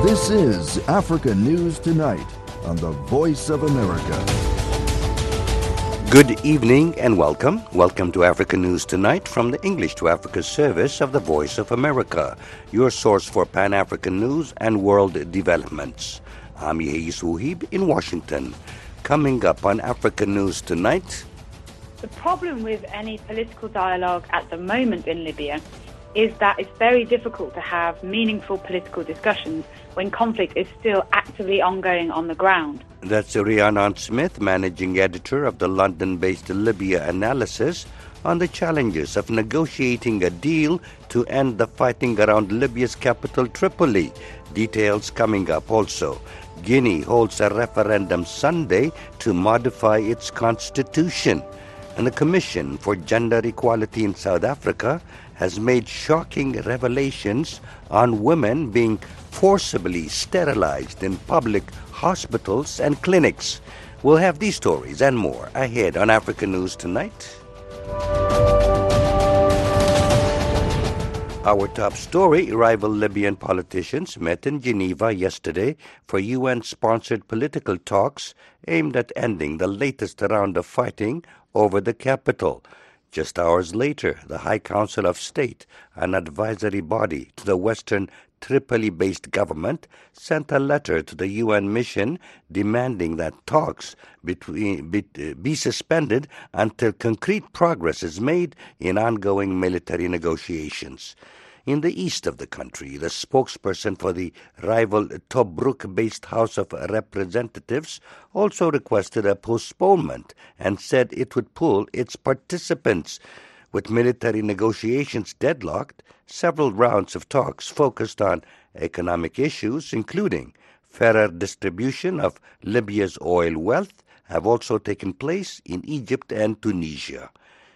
This is Africa News Tonight on the Voice of America. Good evening and welcome. Welcome to Africa News Tonight from the English to Africa service of the Voice of America, your source for Pan-African news and world developments. I'm Yehia Souhib in Washington. Coming up on Africa News Tonight. The problem with any political dialogue at the moment in Libya is that it's very difficult to have meaningful political discussions when conflict is still actively ongoing on the ground. That's Rhiannon Smith, managing editor of the London-based Libya Analysis, on the challenges of negotiating a deal to end the fighting around Libya's capital, Tripoli. Details coming up also. Guinea holds a referendum Sunday to modify its constitution. And the Commission for Gender Equality in South Africa has made shocking revelations on women being forcibly sterilized in public hospitals and clinics. We'll have these stories and more ahead on Africa News Tonight. Our top story, rival Libyan politicians met in Geneva yesterday for UN-sponsored political talks aimed at ending the latest round of fighting over the capital. Just hours later, the High Council of State, an advisory body to the Western Tripoli-based government, sent a letter to the UN mission demanding that talks be suspended until concrete progress is made in ongoing military negotiations. In the east of the country, the spokesperson for the rival Tobruk-based House of Representatives also requested a postponement and said it would pull its participants. With military negotiations deadlocked, several rounds of talks focused on economic issues, including fairer distribution of Libya's oil wealth, have also taken place in Egypt and Tunisia.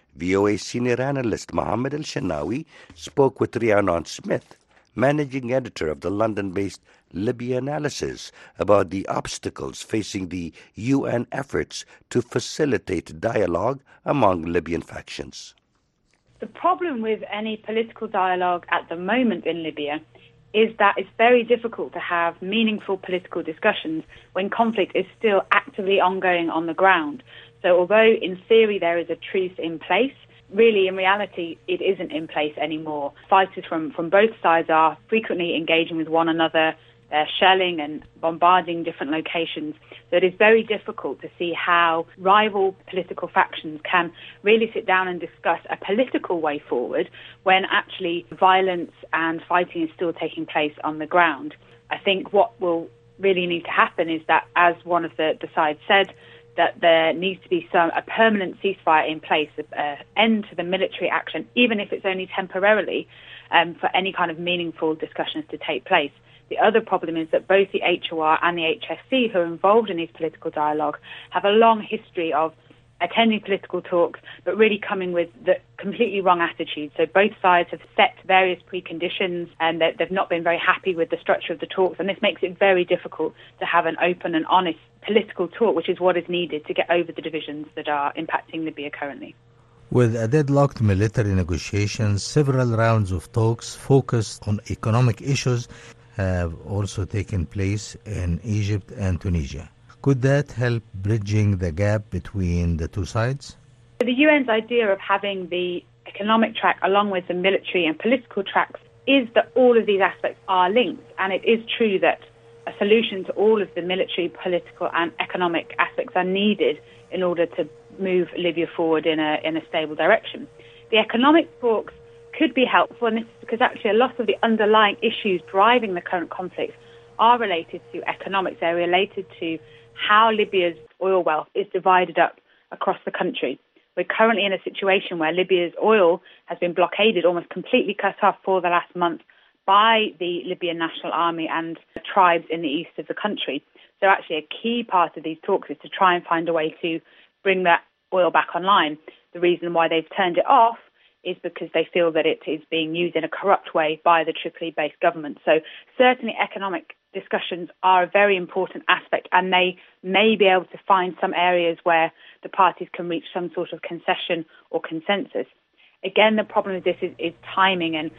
VOA senior analyst Mohammed El-Shenawi spoke with Rhiannon Smith, managing editor of the London-based Libya Analysis, about the obstacles facing the UN efforts to facilitate dialogue among Libyan factions. The problem with any political dialogue at the moment in Libya is that it's very difficult to have meaningful political discussions when conflict is still actively ongoing on the ground. So although in theory there is a truce in place, really in reality it isn't in place anymore. Fighters from both sides are frequently engaging with one another. They're shelling and bombarding different locations. So it is very difficult to see how rival political factions can really sit down and discuss a political way forward when actually violence and fighting is still taking place on the ground. I think what will really need to happen is that, as one of the sides said, that there needs to be a permanent ceasefire in place, an end to the military action, even if it's only temporarily, for any kind of meaningful discussions to take place. The other problem is that both the HOR and the HSC, who are involved in these political dialogue, have a long history of attending political talks, but really coming with the completely wrong attitude. So both sides have set various preconditions and they've not been very happy with the structure of the talks, and this makes it very difficult to have an open and honest political talk, which is what is needed to get over the divisions that are impacting Libya currently. With a deadlocked military negotiations, several rounds of talks focused on economic issues have also taken place in Egypt and Tunisia. Could that help bridging the gap between the two sides? The UN's idea of having the economic track along with the military and political tracks is that all of these aspects are linked, and it is true that a solution to all of the military, political and economic aspects are needed in order to move Libya forward in a stable direction. The economic talks could be helpful, and this is because actually a lot of the underlying issues driving the current conflict are related to economics. They're related to how Libya's oil wealth is divided up across the country. We're currently in a situation where Libya's oil has been blockaded, almost completely cut off for the last month by the Libyan National Army and the tribes in the east of the country. So actually a key part of these talks is to try and find a way to bring that oil back online. The reason why they've turned it off is because they feel that it is being used in a corrupt way by the Tripoli-based government. So certainly economic discussions are a very important aspect, and they may be able to find some areas where the parties can reach some sort of concession or consensus. Again, the problem with this is timing, and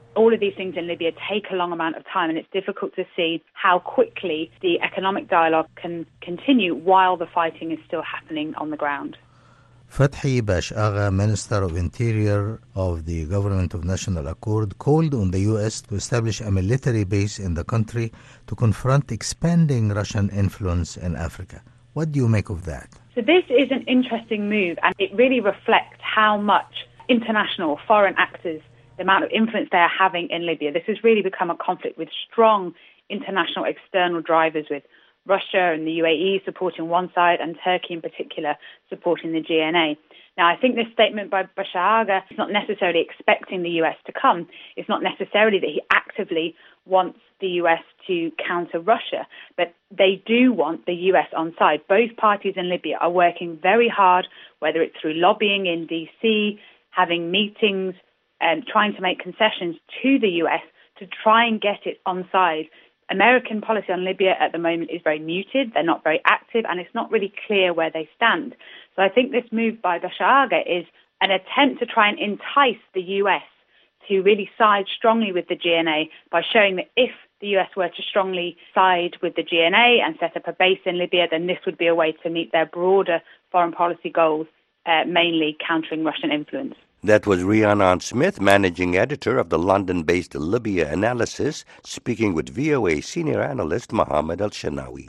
all of these things in Libya take a long amount of time, and it's difficult to see how quickly the economic dialogue can continue while the fighting is still happening on the ground. Fathi Bash Agha, Minister of Interior of the Government of National Accord, called on the U.S. to establish a military base in the country to confront expanding Russian influence in Africa. What do you make of that? So this is an interesting move, and it really reflects how much international foreign actors, the amount of influence they are having in Libya. This has really become a conflict with strong international external drivers, with Russia and the UAE supporting one side and Turkey in particular supporting the GNA. Now, I think this statement by Bashar Agha is not necessarily expecting the US to come. It's not necessarily that he actively wants the US to counter Russia, but they do want the US on side. Both parties in Libya are working very hard, whether it's through lobbying in DC, having meetings, and trying to make concessions to the US to try and get it on side. American policy on Libya at the moment is very muted. They're not very active, and it's not really clear where they stand. So I think this move by Bashar Agha is an attempt to try and entice the US to really side strongly with the GNA by showing that if the US were to strongly side with the GNA and set up a base in Libya, then this would be a way to meet their broader foreign policy goals, mainly countering Russian influence. That was Rhiannon Smith, managing editor of the London-based Libya Analysis, speaking with VOA senior analyst Mohammed Al-Shanawi.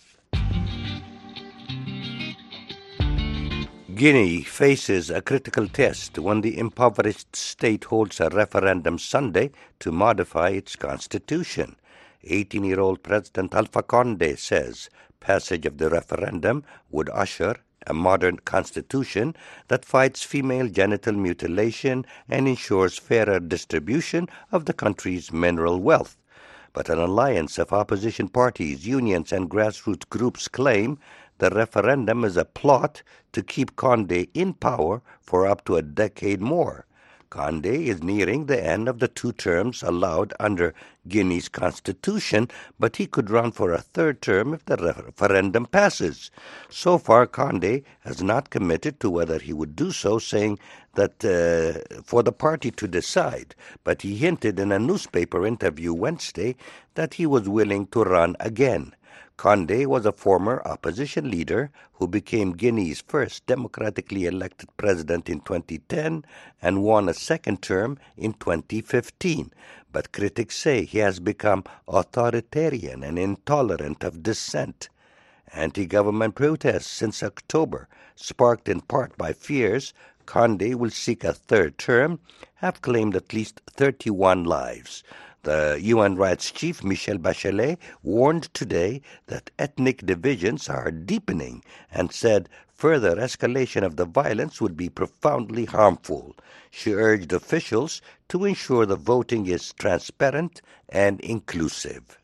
Guinea faces a critical test when the impoverished state holds a referendum Sunday to modify its constitution. 18-year-old President Alpha Condé says passage of the referendum would usher a modern constitution that fights female genital mutilation and ensures fairer distribution of the country's mineral wealth. But an alliance of opposition parties, unions, and grassroots groups claim the referendum is a plot to keep Condé in power for up to a decade more. Condé is nearing the end of the 2 terms allowed under Guinea's constitution, but he could run for a 3rd term if the referendum passes. So far, Condé has not committed to whether he would do so, saying that for the party to decide. But he hinted in a newspaper interview Wednesday that he was willing to run again. Condé was a former opposition leader who became Guinea's first democratically elected president in 2010 and won a 2nd term in 2015. But critics say he has become authoritarian and intolerant of dissent. Anti-government protests since October, sparked in part by fears Condé will seek a 3rd term, have claimed at least 31 lives. The UN rights chief, Michelle Bachelet, warned today that ethnic divisions are deepening and said further escalation of the violence would be profoundly harmful. She urged officials to ensure the voting is transparent and inclusive.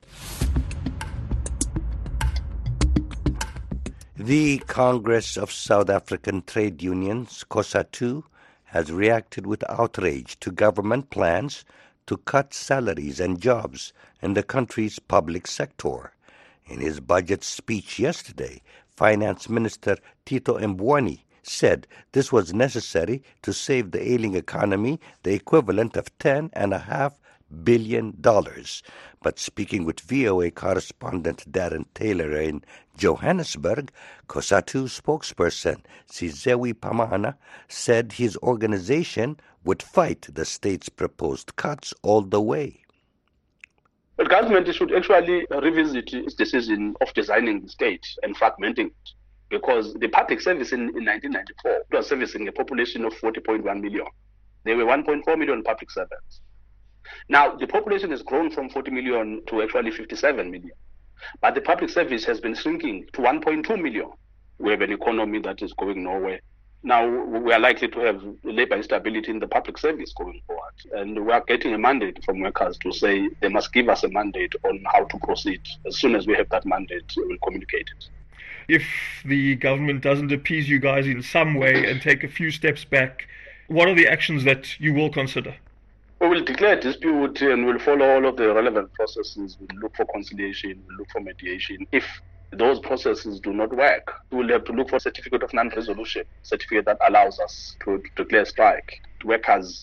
The Congress of South African Trade Unions, COSATU, has reacted with outrage to government plans to cut salaries and jobs in the country's public sector. In his budget speech yesterday, Finance Minister Tito Mboweni said this was necessary to save the ailing economy, the equivalent of $10.5 billion. But speaking with VOA correspondent Darren Taylor in Johannesburg, COSATU spokesperson Sizewi Pamana said his organization would fight the state's proposed cuts all the way. The government should actually revisit its decision of designing the state and fragmenting it, because the public service in 1994 was servicing a population of 40.1 million. There were 1.4 million public servants. Now, the population has grown from 40 million to actually 57 million. But the public service has been shrinking to 1.2 million. We have an economy that is going nowhere. Now, we are likely to have labor instability in the public service going forward. And we are getting a mandate from workers to say they must give us a mandate on how to proceed. As soon as we have that mandate, we will communicate it. If the government doesn't appease you guys in some way and take a few steps back, what are the actions that you will consider? We will declare a dispute and we'll follow all of the relevant processes. We'll look for conciliation, we'll look for mediation. If those processes do not work, we'll have to look for a certificate of non-resolution, certificate that allows us to declare strike. Workers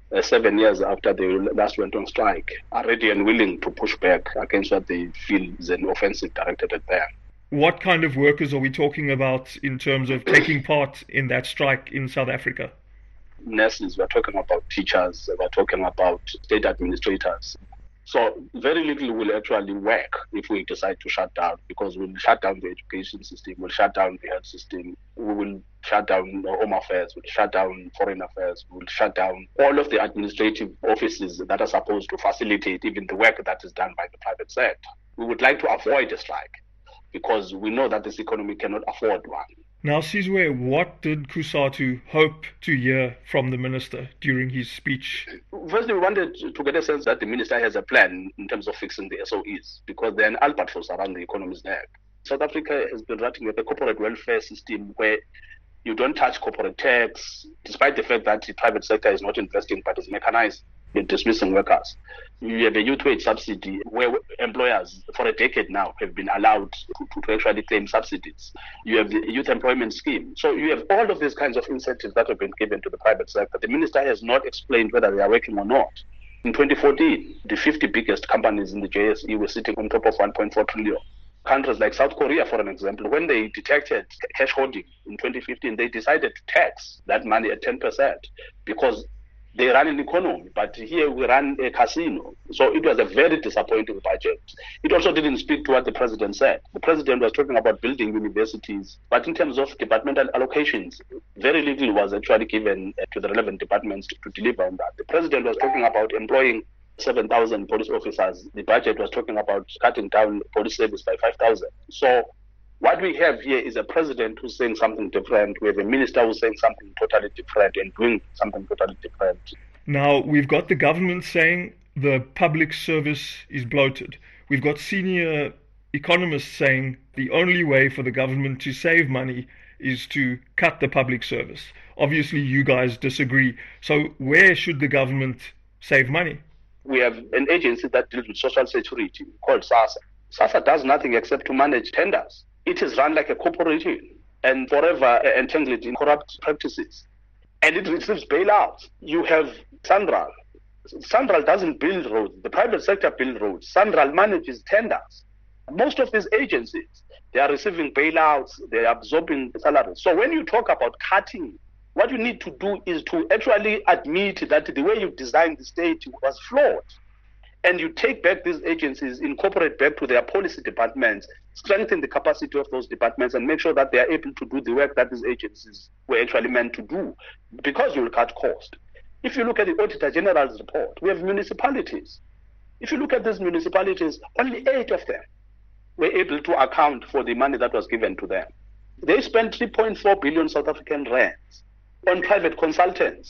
7 years after they last went on strike, are ready and willing to push back against what they feel is an offensive directed at them. What kind of workers are we talking about in terms of taking part in that strike in South Africa? Nurses, we're talking about teachers, we're talking about state administrators. So very little will actually work if we decide to shut down, because we'll shut down the education system, we'll shut down the health system, we will shut down home affairs, we'll shut down foreign affairs, we'll shut down all of the administrative offices that are supposed to facilitate even the work that is done by the private sector. We would like to avoid a strike because we know that this economy cannot afford one. Now, Sizwe, what did Cosatu hope to hear from the minister during his speech? Firstly, we wanted to get a sense that the minister has a plan in terms of fixing the SOEs, because they're an albatross around the economy's neck. South Africa has been running with a corporate welfare system where you don't touch corporate tax, despite the fact that the private sector is not investing but is mechanized in dismissing workers. You have a youth wage subsidy where employers for a decade now have been allowed to actually claim subsidies. You have the youth employment scheme. So you have all of these kinds of incentives that have been given to the private sector. The minister has not explained whether they are working or not. In 2014, the 50 biggest companies in the JSE were sitting on top of 1.4 trillion. Countries like South Korea, for an example, when they detected cash hoarding in 2015, they decided to tax that money at 10% because they run an economy, but here we run a casino. So it was a very disappointing budget. It also didn't speak to what the president said. The president was talking about building universities, but in terms of departmental allocations, very little was actually given to the relevant departments to deliver on that. The president was talking about employing 7,000 police officers. The budget was talking about cutting down police service by 5,000. So what we have here is a president who's saying something different. We have a minister who's saying something totally different and doing something totally different. Now, we've got the government saying the public service is bloated. We've got senior economists saying the only way for the government to save money is to cut the public service. Obviously, you guys disagree. So where should the government save money? We have an agency that deals with social security called SASSA. SASSA does nothing except to manage tenders. It is run like a corporation and forever entangled in corrupt practices. And it receives bailouts. You have SANRAL. SANRAL doesn't build roads. The private sector builds roads. SANRAL manages tenders. Most of these agencies, they are receiving bailouts. They are absorbing salaries. So when you talk about cutting, what you need to do is to actually admit that the way you designed the state was flawed. And you take back these agencies, incorporate back to their policy departments, strengthen the capacity of those departments, and make sure that they are able to do the work that these agencies were actually meant to do, because you will cut cost. If you look at the Auditor General's report, we have municipalities. If you look at these municipalities, only 8 of them were able to account for the money that was given to them. They spent 3.4 billion South African rands on private consultants,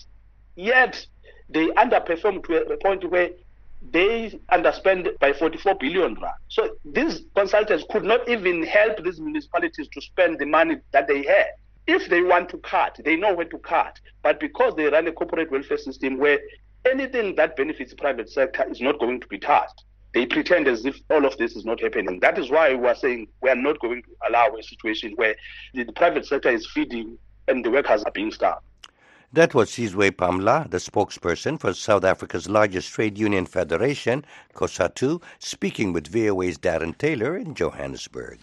yet they underperformed to a point where they underspend by 44 billion rand. So these consultants could not even help these municipalities to spend the money that they had. If they want to cut, they know where to cut. But because they run a corporate welfare system where anything that benefits the private sector is not going to be touched, they pretend as if all of this is not happening. That is why we are saying we are not going to allow a situation where the private sector is feeding and the workers are being starved. That was Sizwe Pamla, the spokesperson for South Africa's largest trade union federation, COSATU, speaking with VOA's Darren Taylor in Johannesburg.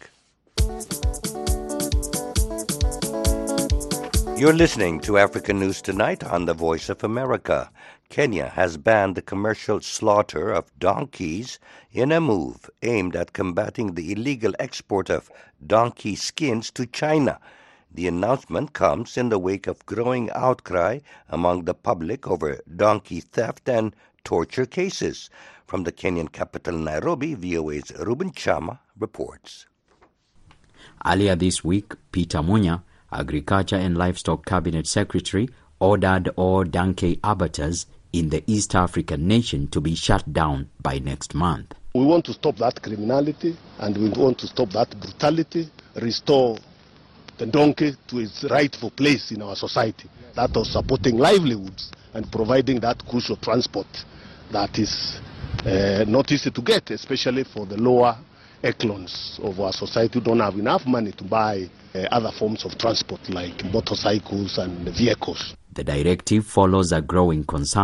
You're listening to African News Tonight on the Voice of America. Kenya has banned the commercial slaughter of donkeys in a move aimed at combating the illegal export of donkey skins to China. The announcement comes in the wake of growing outcry among the public over donkey theft and torture cases. From the Kenyan capital, Nairobi, VOA's Ruben Chama reports. Earlier this week, Peter Munya, Agriculture and Livestock Cabinet Secretary, ordered all donkey abattoirs in the East African nation to be shut down by next month. We want to stop that criminality and we want to stop that brutality, restore the donkey to its rightful place in our society, that of supporting livelihoods and providing that crucial transport that is not easy to get, especially for the lower echelons of our society who don't have enough money to buy other forms of transport like motorcycles and vehicles. The directive follows a growing concern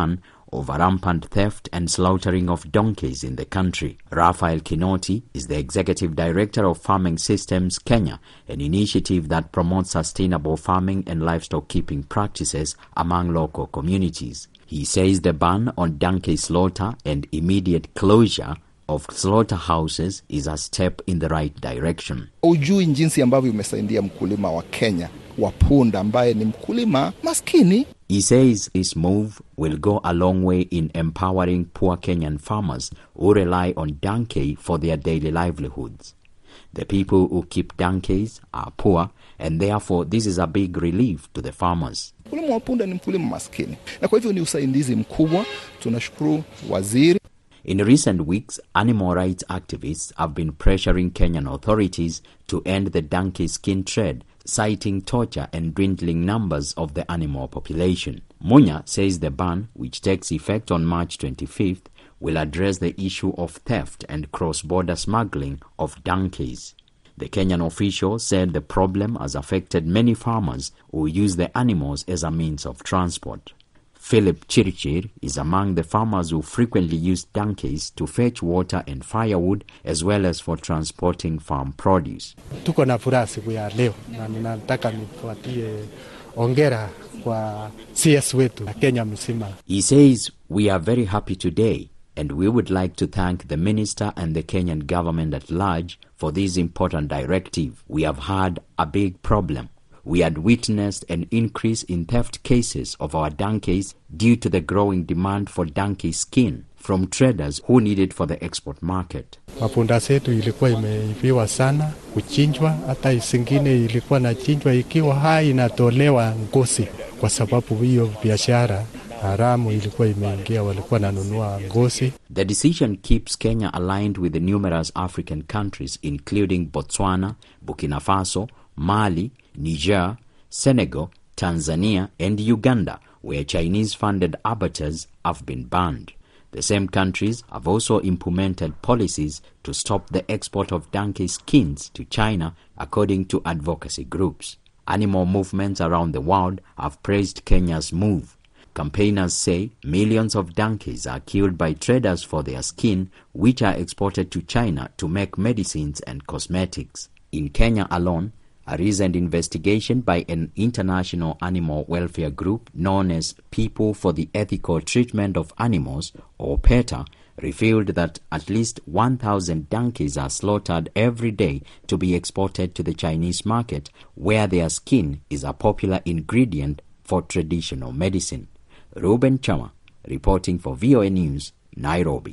over rampant theft and slaughtering of donkeys in the country. Raphael Kinoti is the Executive Director of Farming Systems Kenya, an initiative that promotes sustainable farming and livestock keeping practices among local communities. He says the ban on donkey slaughter and immediate closure of slaughterhouses is a step in the right direction. Ujui jinsi ambavyo umesaidia mkulima wa Kenya wa punda ambaye ni mkulima maskini. He says this move will go a long way in empowering poor Kenyan farmers who rely on donkey for their daily livelihoods. The people who keep donkeys are poor, and therefore this is a big relief to the farmers. Mkulima wa punda ni mkulima maskini, na kwa hivyo ni usaidizi mkubwa. Tunashukuru waziri. In recent weeks, animal rights activists have been pressuring Kenyan authorities to end the donkey skin trade, citing torture and dwindling numbers of the animal population. Munya says the ban, which takes effect on March 25th, will address the issue of theft and cross-border smuggling of donkeys. The Kenyan official said the problem has affected many farmers who use the animals as a means of transport. Philip Chirichir is among the farmers who frequently use donkeys to fetch water and firewood, as well as for transporting farm produce. Tuko na furaha siku ya leo na ninataka nifuatie ongera kwa CS wetu na Kenya mzima. He says, "We are very happy today, and we would like to thank the minister and the Kenyan government at large for this important directive. We have had a big problem. We had witnessed an increase in theft cases of our donkeys due to the growing demand for donkey skin from traders who need it for the export market." Mapunda zetu ilikuwa imeibiwa sana, kuchinjwa, hata isingine ilikuwa na chinjwa ikiwa hai inatolewa ngozi, kwa sababu hiyo biashara haramu ilikuwa imeingia, walikuwa nanunua ngozi. The decision keeps Kenya aligned with the numerous African countries including Botswana, Burkina Faso, Mali, Niger, Senegal, Tanzania, and Uganda, where Chinese-funded abattoirs have been banned. The same countries have also implemented policies to stop the export of donkey skins to China, according to advocacy groups. Animal movements around the world have praised Kenya's move. Campaigners say millions of donkeys are killed by traders for their skin, which are exported to China to make medicines and cosmetics. In Kenya alone, a recent investigation by an international animal welfare group known as People for the Ethical Treatment of Animals, or PETA, revealed that at least 1,000 donkeys are slaughtered every day to be exported to the Chinese market, where their skin is a popular ingredient for traditional medicine. Ruben Chama, reporting for VOA News, Nairobi.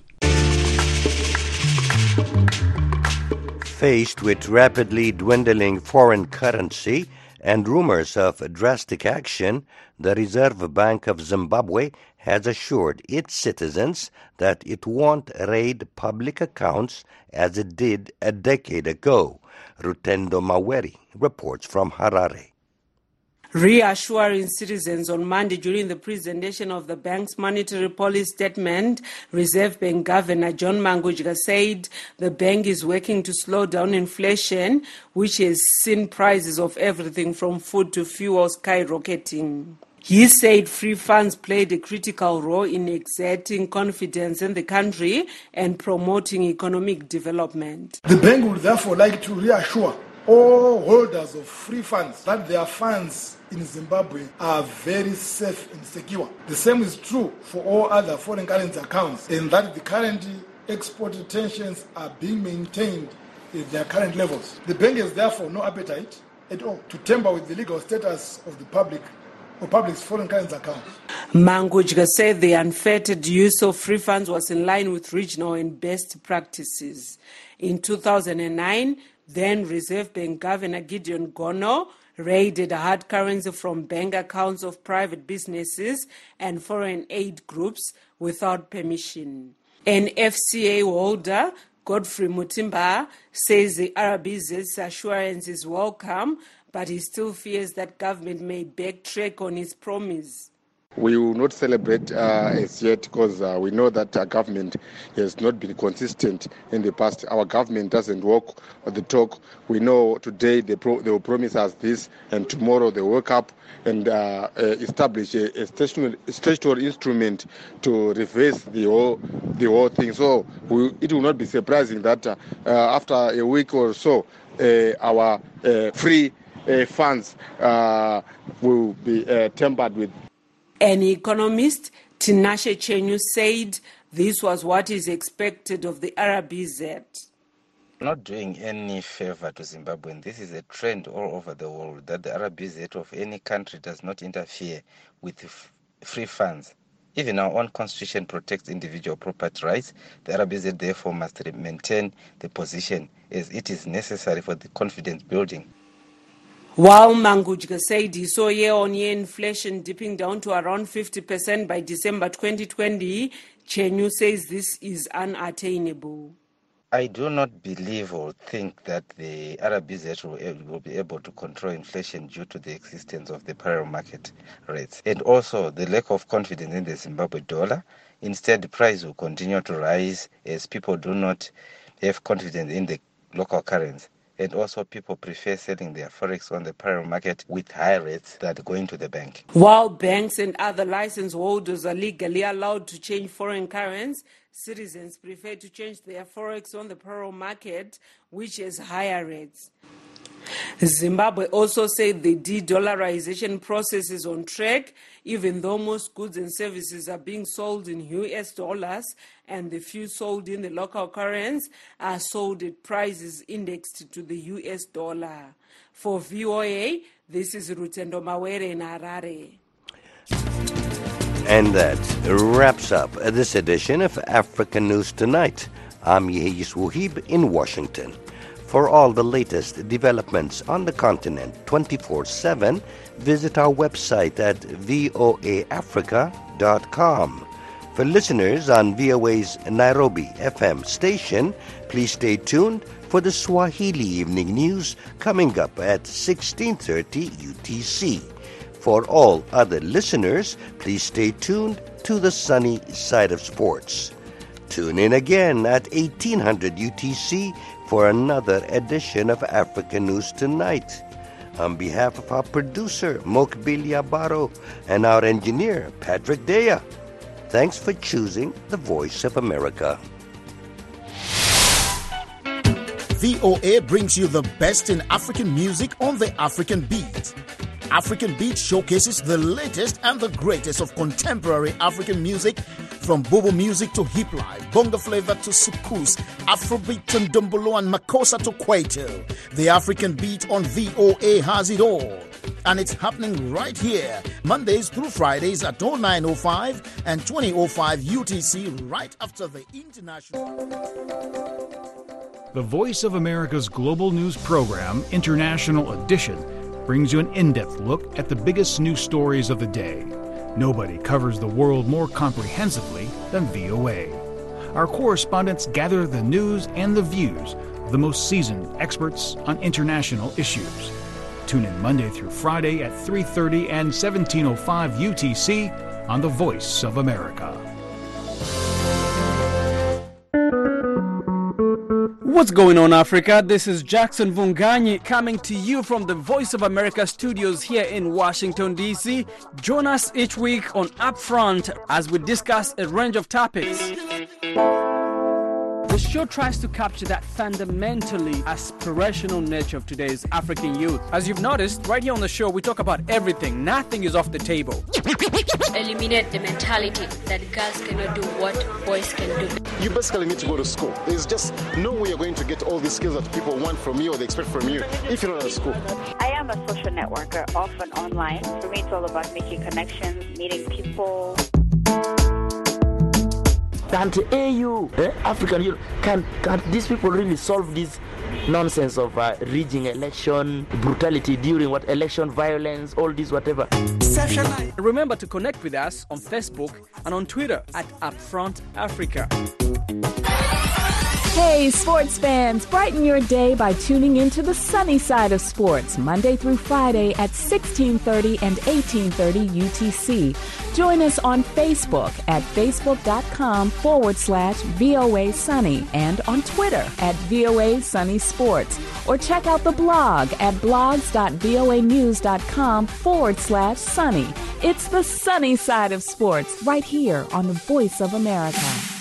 Faced with rapidly dwindling foreign currency and rumors of drastic action, the Reserve Bank of Zimbabwe has assured its citizens that it won't raid public accounts as it did a decade ago. Rutendo Maweri reports from Harare. Reassuring citizens on Monday during the presentation of the bank's monetary policy statement, Reserve Bank Governor John Mangujika said the bank is working to slow down inflation, which has seen prices of everything from food to fuel skyrocketing. He said free funds played a critical role in exerting confidence in the country and promoting economic development. The bank would therefore like to reassure all holders of free funds that their funds in Zimbabwe are very safe and secure. The same is true for all other foreign currency accounts, and that the current export tensions are being maintained at their current levels. The bank has therefore no appetite at all to tamper with the legal status of the public's foreign currency accounts. Mangujika said the unfettered use of free funds was in line with regional and best practices. In 2009, then Reserve Bank Governor Gideon Gono raided hard currency from bank accounts of private businesses and foreign aid groups without permission. An FCA holder, Godfrey Mutimba, says the RBZ's assurance is welcome, but he still fears that government may backtrack on its promise. We will not celebrate as yet because we know that our government has not been consistent in the past. Our government doesn't walk the talk. We know today they will promise us this, and tomorrow they wake up and establish a statutory instrument to reverse the whole thing. So it will not be surprising that after a week or so, our free funds will be tempered with. An economist, Tinashe Chenyu, said this was what is expected of the RBZ. Not doing any favor to Zimbabwean. This is a trend all over the world that the RBZ of any country does not interfere with free funds. Even our own constitution protects individual property rights. The RBZ therefore must maintain the position as it is necessary for the confidence building. While Mangudya said he saw year-on-year inflation dipping down to around 50% by December 2020, Chenyu says this is unattainable. I do not believe or think that the RBZ will be able to control inflation due to the existence of the parallel market rates and also the lack of confidence in the Zimbabwe dollar. Instead, the price will continue to rise as people do not have confidence in the local currency. And also people prefer selling their forex on the parallel market with higher rates than going to the bank. While banks and other license holders are legally allowed to change foreign currencies, citizens prefer to change their forex on the parallel market, which has higher rates. Zimbabwe also said the de-dollarization process is on track, even though most goods and services are being sold in US dollars and the few sold in the local currency are sold at prices indexed to the US dollar. For VOA, this is Rutendo Mawere in Harare. And that wraps up this edition of African News Tonight. I'm Yehis Wuhib in Washington. For all the latest developments on the continent 24/7, visit our website at voaafrica.com. For listeners on VOA's Nairobi FM station, please stay tuned for the Swahili Evening News coming up at 16:30 UTC. For all other listeners, please stay tuned to the sunny side of sports. Tune in again at 1800 UTC for another edition of African News Tonight. On behalf of our producer, Mokbili Abaro, and our engineer, Patrick Dea, thanks for choosing the Voice of America. VOA brings you the best in African music on the African Beat. African Beat showcases the latest and the greatest of contemporary African music, from Bobo music to hip life, bongo flavor to soukous, Afrobeat to ndombolo and makossa to kwaito. The African Beat on VOA has it all. And it's happening right here, Mondays through Fridays at 09:05 and 20:05 UTC, right after the international. The Voice of America's global news program, International Edition, brings you an in-depth look at the biggest news stories of the day. Nobody covers the world more comprehensively than VOA. Our correspondents gather the news and the views of the most seasoned experts on international issues. Tune in Monday through Friday at 3:30 and 17:05 UTC on The Voice of America. What's going on, Africa? This is Jackson Vunganyi coming to you from the Voice of America studios here in Washington, D.C. Join us each week on Upfront as we discuss a range of topics. The show tries to capture that fundamentally aspirational nature of today's African youth. As you've noticed, right here on the show, we talk about everything. Nothing is off the table. Eliminate the mentality that girls cannot do what boys can do. You basically need to go to school. There's just no way you're going to get all these skills that people want from you or they expect from you if you're not at school. I am a social networker, often online. For me, it's all about making connections, meeting people. Can't AU, African Union, can these people really solve this nonsense of rigging election, brutality during election violence, all this whatever? Remember to connect with us on Facebook and on Twitter at Upfront Africa. Hey, Hey, sports fans, brighten your day by tuning into the sunny side of sports, Monday through Friday at 16:30 and 18:30 UTC. Join us on Facebook at facebook.com/VOA Sunny and on Twitter at VOA Sunny Sports. Or check out the blog at blogs.voanews.com/sunny. It's the sunny side of sports right here on the Voice of America.